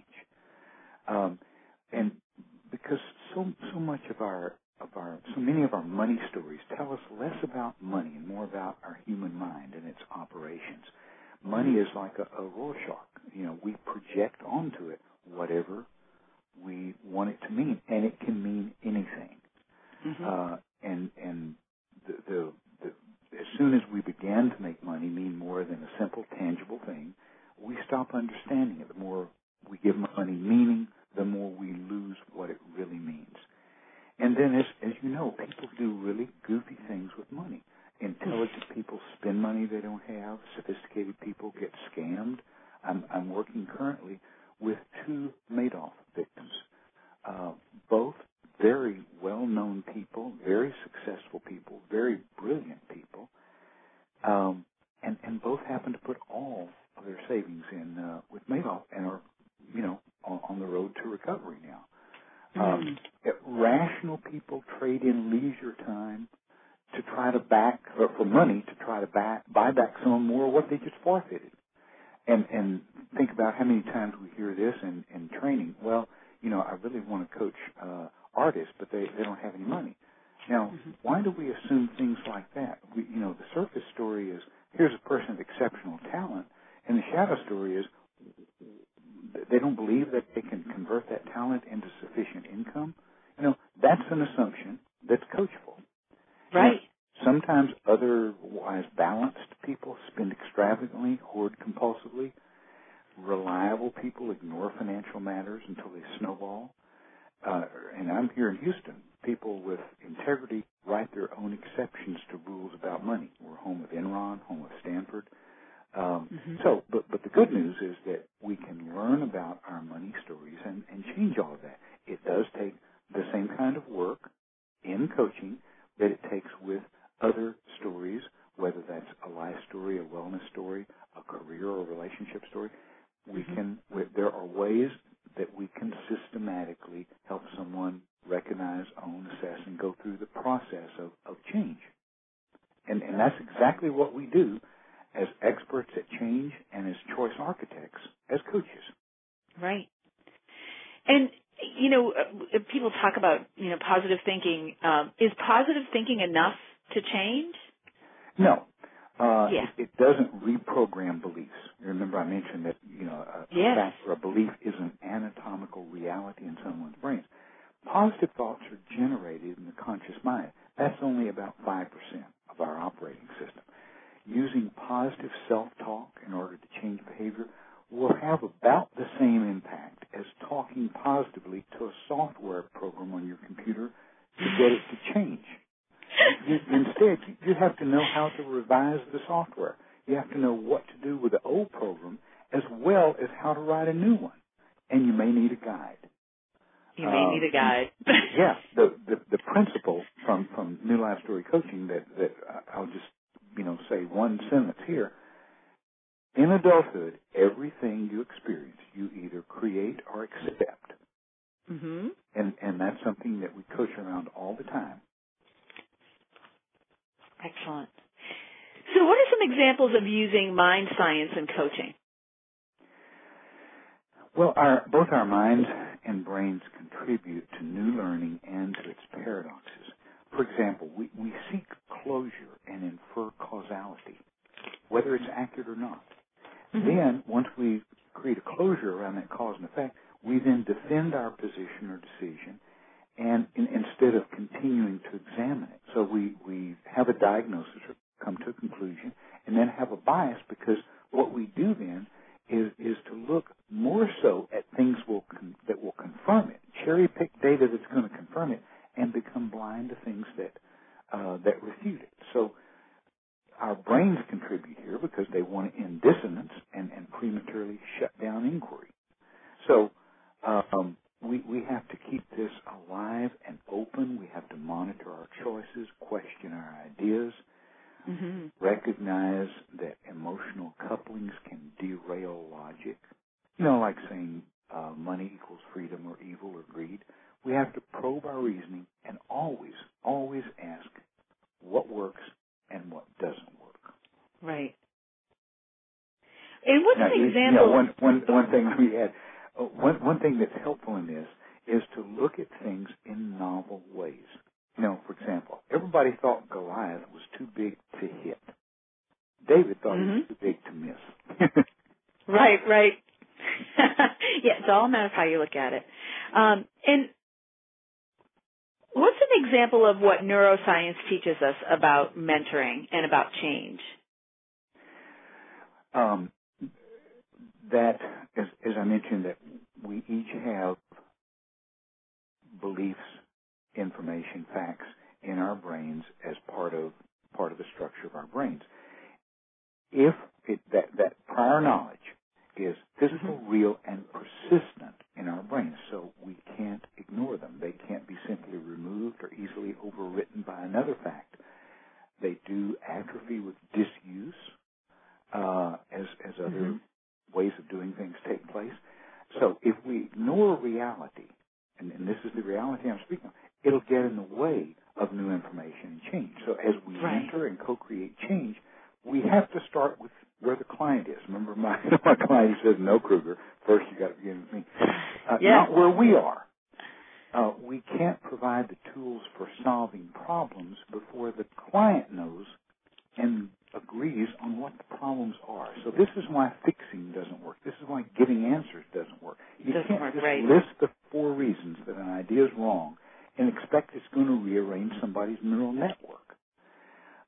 Um, and because so so much of our of our so many of our money stories tell us less about money and more about our human mind and its operations. Money is like a, a Rorschach. You know, we project onto it whatever we want it to mean, and it can mean anything. Mm-hmm. Uh, and and the, the, the as soon as we began to make money mean more than a simple, tangible thing, we stop understanding it. The more we give money meaning, the more we lose what it really means. And then, as, as you know, people do really goofy things with money. Intelligent people spend money they don't have. Sophisticated people get scammed. I'm, I'm working currently with two Madoff victims, uh, both very well-known people, very successful people, very brilliant people, um, and, and both happen to put all of their savings in uh, with Madoff and are, you know, on, on the road to recovery now. Um, mm. Rational people trade in leisure time to try to back, or for money, to try to back, buy back some more of what they just forfeited. And, and think about how many times we hear this in, in training. Well, you know, I really want to coach uh, artists, but they, they don't have any money. Now, mm-hmm. why do we assume things like that? We, you know, the surface story is, here's a person of exceptional talent, and the shadow story is, they don't believe that they can convert that talent into sufficient income. You know, that's an assumption that's coachable. Right. Now, sometimes otherwise balanced people spend extravagantly, hoard compulsively. Reliable people ignore financial matters until they snowball. Uh, and I'm here in Houston. People with integrity write their own exceptions to rules about money. We're home of Enron, home of Stanford. Um, mm-hmm. So, but, but the good news is that we can learn about our money stories and, and change all of that. It does take the same kind of work in coaching that it takes with other stories, whether that's a life story, a wellness story, a career or relationship story. We mm-hmm. can, there are ways that we can systematically help someone recognize, own, assess, and go through the process of, of change. And, and that's exactly what we do as experts at change and as choice architects, as coaches. Right. And, you know, uh, people talk about, you know, positive thinking. Um, is positive thinking enough to change? No. Uh, yeah. it, it doesn't reprogram beliefs. Remember I mentioned that, you know, a, yes. a fact or a belief is an anatomical reality in someone's brain. Positive thoughts are generated in the conscious mind. That's only about five percent of our operating system. Using positive self-talk in order to change behavior will have about the same impact as talking positively to a software program on your computer to get it to change. You, instead, you have to know how to revise the software. You have to know what to do with the old program as well as how to write a new one. And you may need a guide. You may um, need a guide. yeah, the, the the principle from, from New Life Story Coaching that, that I'll just, you know, say one sentence here. In adulthood, everything you experience, you either create or accept. Mm-hmm. And, and that's something that we coach around all the time. Excellent. So what are some examples of using mind science in coaching? Well, our, both our minds and brains contribute to new learning and to its paradoxes. For example, we, we seek closure and infer causality, whether it's accurate or not. Mm-hmm. Then, once we create a closure around that cause and effect, we then defend our position or decision and in, instead of continuing to examine it. So we, we have a diagnosis or come to a conclusion and then have a bias because what we do then is, is to look more so at things will con- that will confirm it, cherry-pick data that's going to confirm it, and become blind to things that uh, that refute it. So our brains contribute here because they want to end dissonance and, and prematurely shut down inquiry. So um, we, we have to keep this alive and open. We have to monitor our choices, question our ideas, mm-hmm. recognize that emotional couplings can derail logic. You know, like saying uh, money equals freedom or evil or greed. We have to probe our reasoning and always, always ask what works and what doesn't work. Right. And what's now, an you, example? You know, one, one, one thing let me add. Uh, one, one thing that's helpful in this is to look at things in novel ways. You know, for example, everybody thought Goliath was too big to hit. David thought mm-hmm. he was too big to miss. right, right. yeah, it's all a matter of how you look at it. Um, and what's an example of what neuroscience teaches us about mentoring and about change? Um, that, as, as I mentioned, that we each have beliefs, information, facts in our brains as part of part of the structure of our brains. If it, that, that prior knowledge is physical, mm-hmm. real, and persistent in our brains, so we can't ignore them. They can't be simply removed or easily overwritten by another fact. They do atrophy with disuse uh, as, as other mm-hmm. ways of doing things take place. So if we ignore reality, and, and this is the reality I'm speaking of, it'll get in the way of new information and change. So as we right. mentor and co-create change, we have to start with where the client is. Remember my, my client says, no, Kruger, first you got to begin with me. Uh, yeah. Not where we are. Uh, we can't provide the tools for solving problems before the client knows and agrees on what the problems are. So this is why fixing doesn't work. This is why giving answers doesn't work. You doesn't can't work, just right. list the four reasons that an idea is wrong and expect it's going to rearrange somebody's neural network.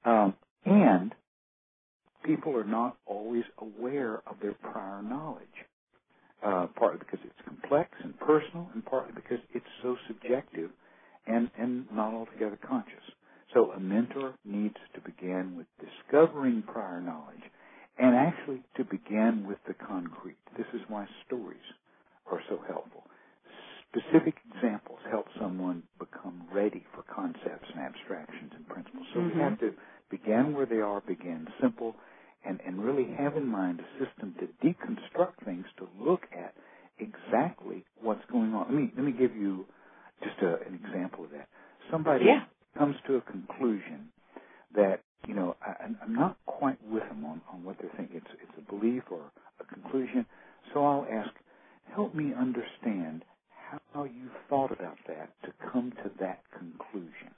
Um, and people are not always aware of their prior knowledge, uh, partly because it's complex and personal, and partly because it's so subjective and, and not altogether conscious. So a mentor needs to begin with discovering prior knowledge and actually to begin with the concrete. This is why stories are so helpful. Specific examples help someone become ready for concepts and abstractions and principles. So mm-hmm. we have to begin where they are, begin simple, and, and really have in mind a system to deconstruct things, to look at exactly what's going on. Let me, let me give you just a, an example of that. Somebody yeah. comes to a conclusion that, you know, I, I'm not quite with them on, on what they're thinking. It's, it's a belief or a conclusion. So I'll ask, help me understand how you thought about that to come to that conclusion.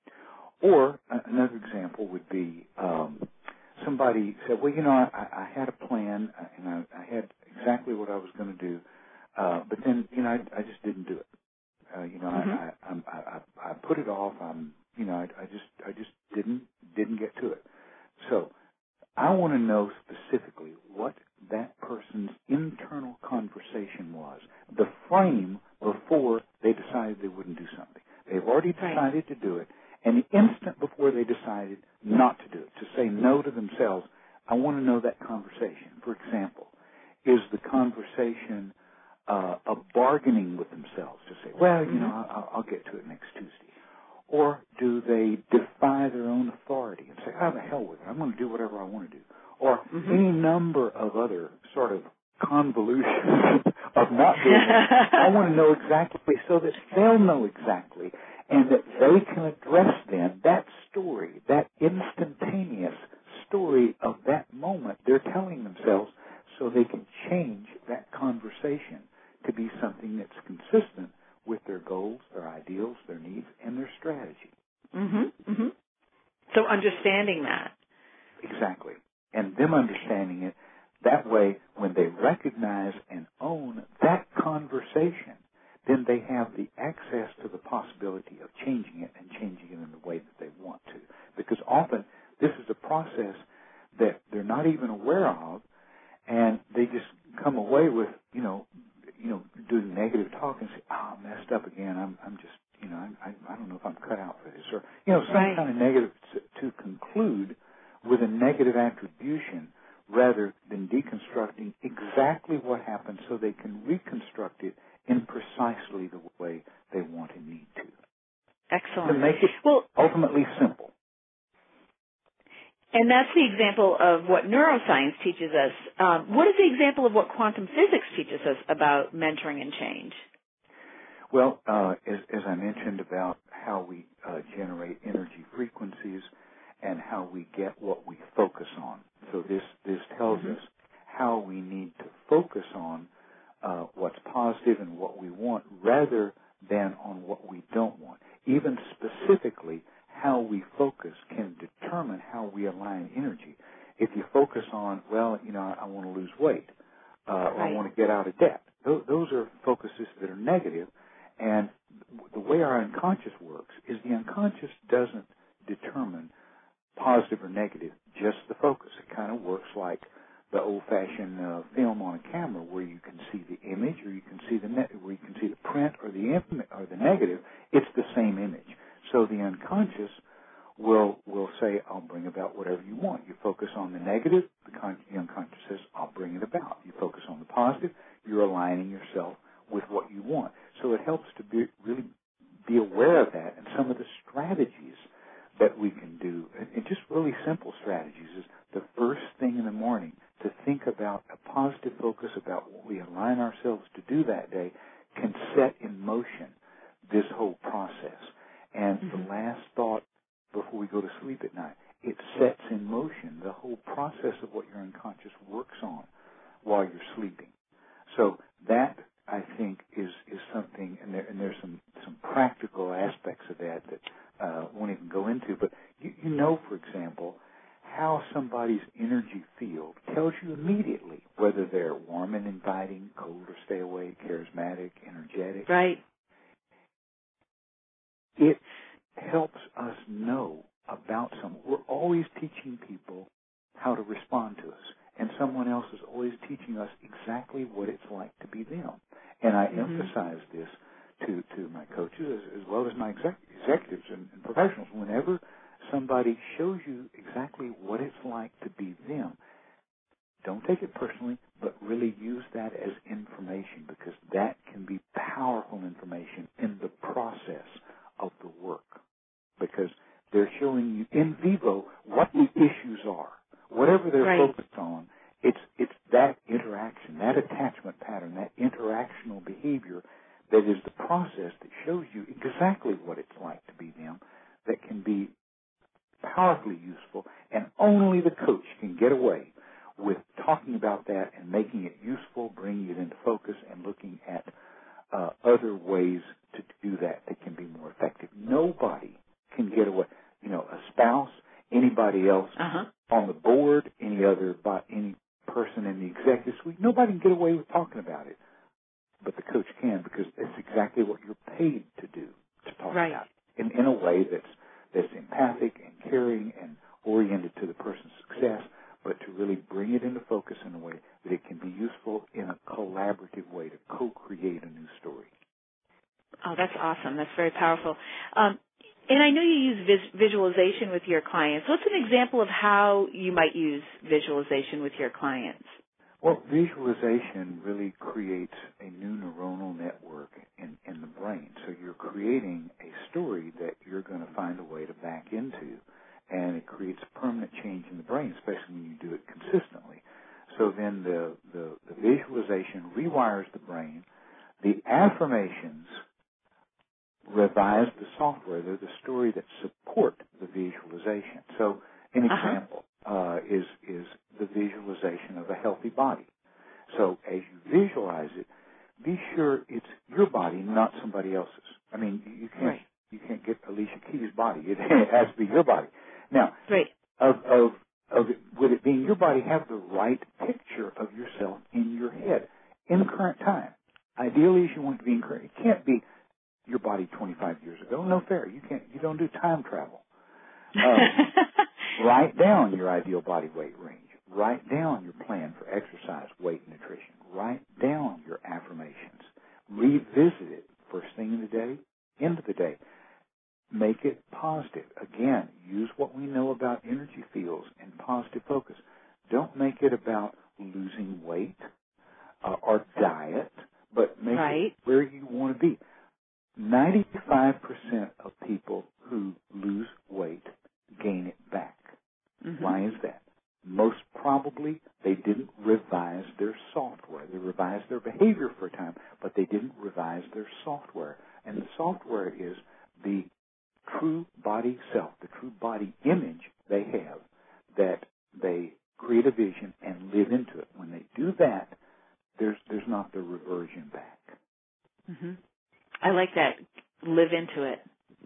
Or uh, another example would be um, somebody said, well, you know, I, I had a plan uh, and I, I had exactly what I was going to do, uh, but then, you know, I, I just didn't do it. Uh, you know, mm-hmm. I, I, I, I put it off. I'm, you know, I, I just, I just didn't, didn't get to it. So I want to know specifically what that person's internal conversation was, the frame before they decided they wouldn't do something. They've already decided right. to do it, and the instant before they decided not to do it, to say no to themselves, I want to know that conversation. For example, is the conversation uh, of bargaining with themselves to say, well, you mm-hmm. know, I'll, I'll get to it next Tuesday? Or do they defy their own authority and say, oh, the hell with it, I'm going to do whatever I want to do? Or mm-hmm. any number of other sort of convolutions of not doing it. I want to know exactly so that they'll know exactly and that they can address then that story, that instantaneous story of that moment they're telling themselves so they can change that conversation to be something that's consistent with their goals, their ideals, their needs, and their strategy. Mm-hmm. Mm-hmm. So understanding that. Exactly. And them understanding it, that way when they recognize and own that conversation, then they have the access to the possibility of changing it and changing it in the way that they want to. Because often this is a process that they're not even aware of, and they just come away with, you know, you know, doing negative talk and say, oh, I messed up again. I'm, I'm just, you know, I, I, I don't know if I'm cut out for this. Or, you know, some right. kind of negative to, to conclude with a negative attribution rather than deconstructing exactly what happened so they can reconstruct it in precisely the way they want and need to. Excellent. To make it well, ultimately simple. And that's the example of what neuroscience teaches us. Um, what is the example of what quantum physics teaches us about mentoring and change? Well, uh, as, as I mentioned about how we uh, generate energy frequencies and how we get what we focus on. So this, this tells mm-hmm. us how we need to focus on uh, what's positive and what we want rather than on what we don't want. Even specifically, how we focus can determine how we align energy. If you focus on, well, you know, I, I want to lose weight, uh, right. or I want to get out of debt, those, those are focuses that are negative. And the way our unconscious works is the unconscious doesn't determine positive or negative, just the focus. It kind of works like the old-fashioned uh, film on a camera where you can see the image or you can see the ne- where you can see the print or the im- or the negative. It's the same image. So the unconscious will will say, I'll bring about whatever you want. You focus on the negative, the, con- the unconscious says, I'll bring it about. You focus on the positive, you're aligning yourself with what you want. So it helps to be really be aware of that and some of the strategies that we can do. And just really simple strategies is the first thing in the morning to think about a positive focus about what we align ourselves to do that day can set in motion this whole process. And mm-hmm. the last thought before we go to sleep at night, it sets in motion the whole process of what your unconscious works on while you're sleeping. So that, I think, is, is something, and, there, and there's some, some practical aspects of that that uh, won't even go into, but you, you know, for example, how somebody's energy field tells you immediately whether they're warm and inviting, cold or stay away, charismatic, energetic. Right. It helps us know about someone. We're always teaching people how to respond to us, and someone else is always teaching us exactly what it's like to be them. And I mm-hmm. emphasize this to, to my coaches as, as well as my exec, executives and, and professionals. Whenever somebody shows you exactly what it's like to be them, don't take it personally, but really use that as information, because that can be powerful information in the process of the work, because they're showing you in vivo what the issues are. Whatever they're right. focused on, it's it's that interaction, that attachment pattern, that interactional behavior that is the process that shows you exactly what it's like to be them, that can be powerfully useful, and only the coach can get away with talking about that and making it useful, bringing it into focus, and looking at uh, other ways to do that that can be more effective. Nobody can get away. You know, a spouse, anybody else uh-huh. on the board, any other, by any person in the executive suite, nobody can get away with talking about it. But the coach can, because it's exactly what you're paid to do, to talk right. about it in, in a way that's that's empathic and caring and oriented to the person's success, but to really bring it into focus in a way that it can be useful in a collaborative way to co-create a new story. Oh, that's awesome. That's very powerful. Um, and I know you use vis- visualization with your clients. What's an example of how you might use visualization with your clients? Well, visualization really creates a new neuronal network in, in the brain. So you're creating a story that you're going to find a way to back into, and it creates a permanent change in the brain, especially when you do it consistently. So then the, the, the visualization rewires the brain. The affirmations revise the software. They're the story that support the visualization. So an example uh, is is the visualization of a healthy body. So as you visualize it, be sure it's your body, not somebody else's. I mean, you can't right. you can't get Alicia Keys' body. It has to be your body. Now, right. of of of it, with it being your body, have the right picture of yourself in your head in current time. Ideally, as you want it to be in current. It can't be your body twenty-five years ago. No fair. You can't. You don't do time travel. Um, write down your ideal body weight range. Write down your plan for exercise, weight, and nutrition. Write down your affirmations. Revisit it first thing in the day, end of the day. Make it positive. Again, use what we know about energy fields and positive focus. Don't make it about losing weight uh, or diet, but make right. it where you want to be. ninety-five percent of people who lose weight gain it back. Mm-hmm. Why is that? Most probably they didn't revise their software. They revised their behavior for a time, but they didn't revise their software. And the software is the true body self, the true body image they have, that they create a vision and live into it. When they do that, there's there's not the reversion back. Mm-hmm. I like that. Live into it.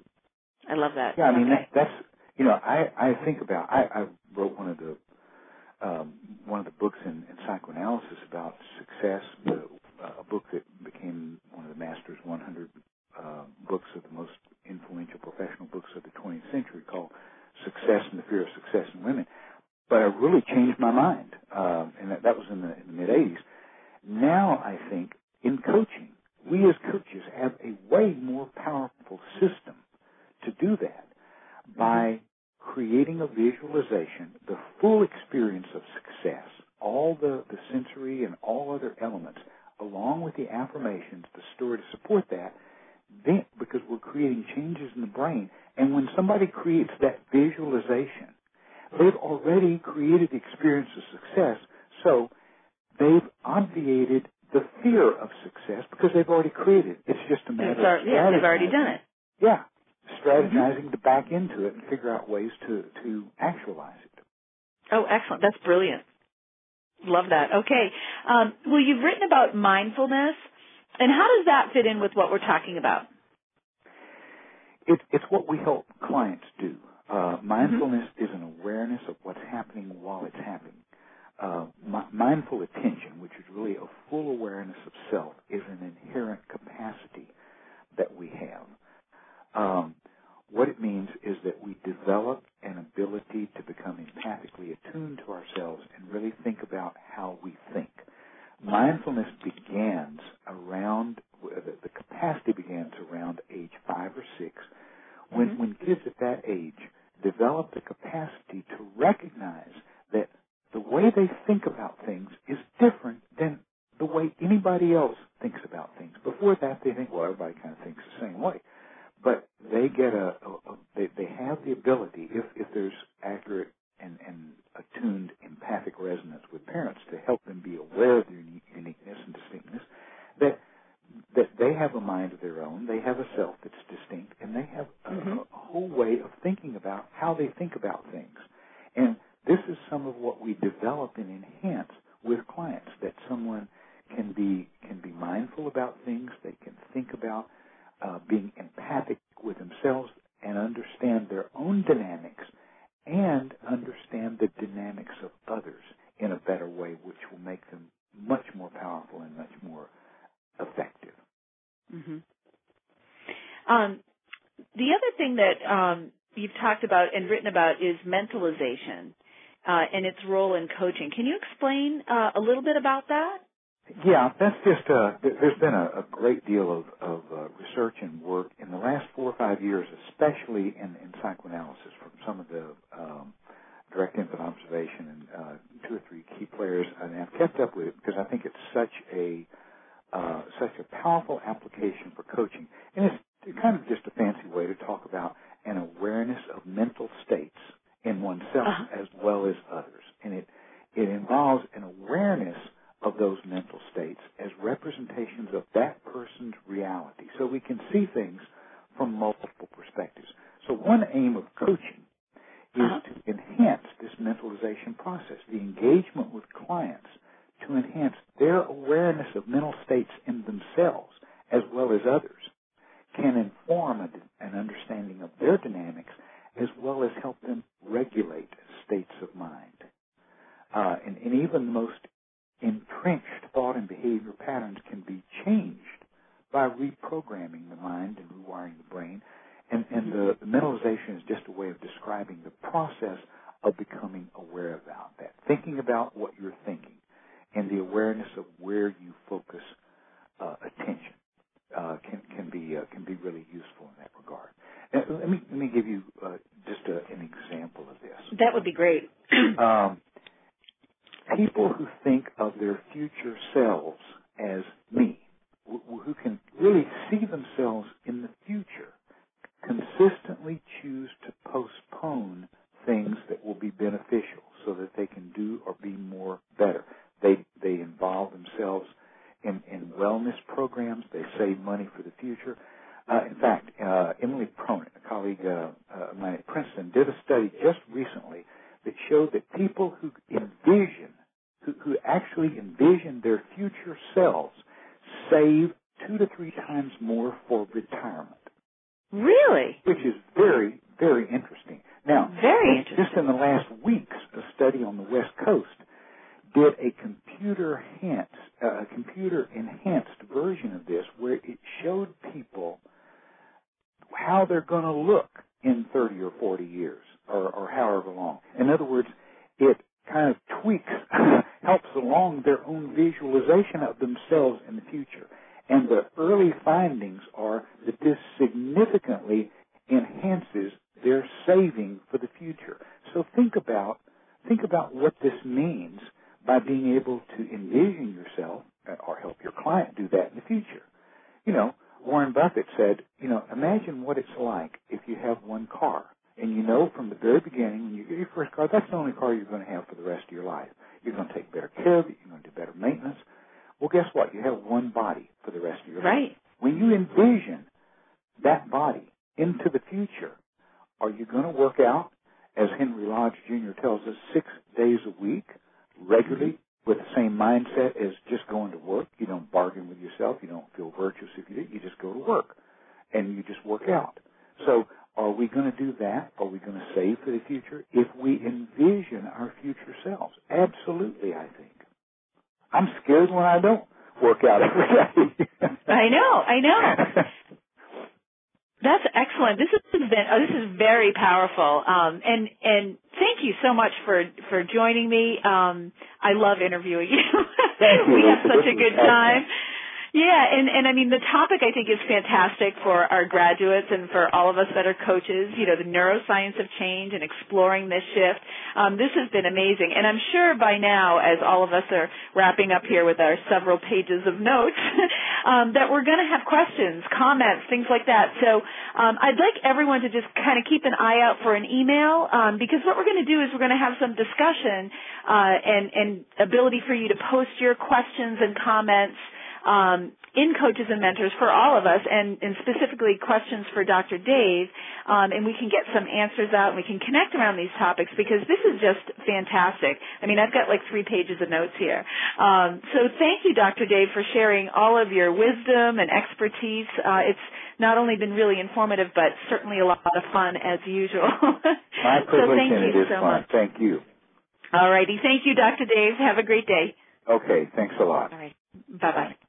I love that. Yeah, I mean, okay. that, that's, you know, I, I think about, I, I wrote one of the, um, one of the books in, in psychoanalysis about success, the, uh, a book that became one of the Masters one hundred uh, books of the most influential professional books of the twentieth century, called Success and the Fear of Success in Women. But I really changed my mind, uh, and that, that was in the, in the mid-eighties. Now I think in coaching, we as coaches have a way more powerful system to do that by creating a visualization, the full experience of success, all the, the sensory and all other elements, along with the affirmations, the story to support that, then, because we're creating changes in the brain. And when somebody creates that visualization, they've already created the experience of success, so they've obviated the fear of success because they've already created it. It's just a matter are, of yeah, they've already done it. Yeah, strategizing mm-hmm. to back into it and figure out ways to, to actualize it. Oh, excellent. That's brilliant. Love that. Okay. Um, well, you've written about mindfulness, and how does that fit in with what we're talking about? It, it's what we help clients do. Uh, mindfulness mm-hmm. is an awareness of what's happening while it's happening. Uh, mi- mindful attention, which is really a full awareness of self, is an inherent capacity that we have. Um, what it means is that we develop mindfulness begins around, the, the capacity begins around age five or six, when, mm-hmm. when kids at that age develop the capacity to recognize that the way they think about things is different than the way anybody else thinks about things. Before that, they think, well, everybody kind of thinks the same way. But they get a, a, a they, they have the ability, if, if there's accurate and, and attuned empathic resonance with parents, to help them be aware of their uniqueness and distinctness, that that they have a mind of their own, they have a self that's distinct, and they have a, mm-hmm. a whole way of thinking about how they think about things. And this is some of what we develop and enhance with clients, that someone can be can be mindful about things, they can think about uh, being empathic with themselves and understand their own dynamics and understand the dynamics of others in a better way, which will make them much more powerful and much more effective. Mm-hmm. Um, the other thing that um, you've talked about and written about is mentalization uh, and its role in coaching. Can you explain uh, a little bit about that? Yeah, that's just, uh, there's been a, a great deal of, of uh, research and work in the last four or five years, especially in, in psychoanalysis, from some of the um, direct infant observation and uh, two or three key players. And I've kept up with it because I think it's such a uh, such a powerful application for coaching. And it's kind of just a fancy way to talk about an awareness of mental states in oneself uh-huh. as well as others. And it, it involves an awareness of those mental states as representations of that person's reality, so we can see things from multiple perspectives. So one aim of coaching is uh-huh. to enhance this mentalization process, the engagement with clients, to enhance their awareness of mental states in themselves as well as others, can inform a, an understanding of their dynamics as well as help them regulate states of mind. Uh, and, and even the most entrenched thought and behavior patterns can be changed by reprogramming the mind and rewiring the brain. And, and the, the mentalization is just a way of describing the process of becoming aware about that, thinking about what you're thinking, and the awareness of where you focus uh, attention uh, can can be uh, can be really useful in that regard. And let me let me give you uh, just a, an example of this. That would be great. um, people who think of their future selves as me, who, who can really see themselves in the future, consistently choose to postpone things that will be beneficial so that they can do or be more better. They they involve themselves in, in wellness programs. They save money for the future. Uh, in fact, uh, Emily Pronin, a colleague uh, uh, of mine at Princeton, did a study just recently that showed that people who envision, who, who actually envision their future selves, save two to three times more for retirement. Really? Which is very, very interesting. Now, very interesting. Just in the last weeks, a study on the West Coast did a computer enhanced, uh, a computer enhanced version of this, where it showed people how they're going to look in thirty or forty years, or, or however long. In other words, it kind of tweaks, helps along their own visualization of themselves in the future. And the early findings are that this significantly enhances their saving for the future. So think about think about what this means by being able to envision yourself or help your client do that in the future. You know, Warren Buffett said, you know, imagine what it's like if you have one car, and you know from the very beginning when you get your first car, that's the only car you're going to have for the rest of your life. You're going to take better care of it. You're going to do better maintenance. Well, guess what? You have one body for the rest of your right. life. When you envision that body into the future, are you going to work out, as Henry Lodge Junior tells us, six days a week, regularly, with the same mindset as just going to work? You don't bargain with yourself. You don't feel virtuous if you do. You just go to work, and you just work out. So are we going to do that? Are we going to save for the future if we envision our future selves? Absolutely, I think. I'm scared when I don't work out every day. I know, I know. That's excellent. This has been oh, this is very powerful, um, and and thank you so much for for joining me. Um, I love interviewing you. Thank you. We have Lisa. such This a good was time. excellent. Yeah, and, and I mean, the topic I think is fantastic for our graduates and for all of us that are coaches, you know, the neuroscience of change and exploring this shift. Um, this has been amazing. And I'm sure by now, as all of us are wrapping up here with our several pages of notes, um, that we're going to have questions, comments, things like that. So um, I'd like everyone to just kind of keep an eye out for an email um, because what we're going to do is we're going to have some discussion uh, and, and ability for you to post your questions and comments Um, in Coaches and Mentors for all of us, and, and specifically questions for Doctor Dave, um, and we can get some answers out, and we can connect around these topics because this is just fantastic. I mean, I've got like three pages of notes here. Um, so thank you, Doctor Dave, for sharing all of your wisdom and expertise. Uh, it's not only been really informative, but certainly a lot of fun as usual. My privilege, so thank and you it is so fun. much. Thank you. All righty. Thank you, Doctor Dave. Have a great day. Okay. Thanks a lot. All right. Bye-bye.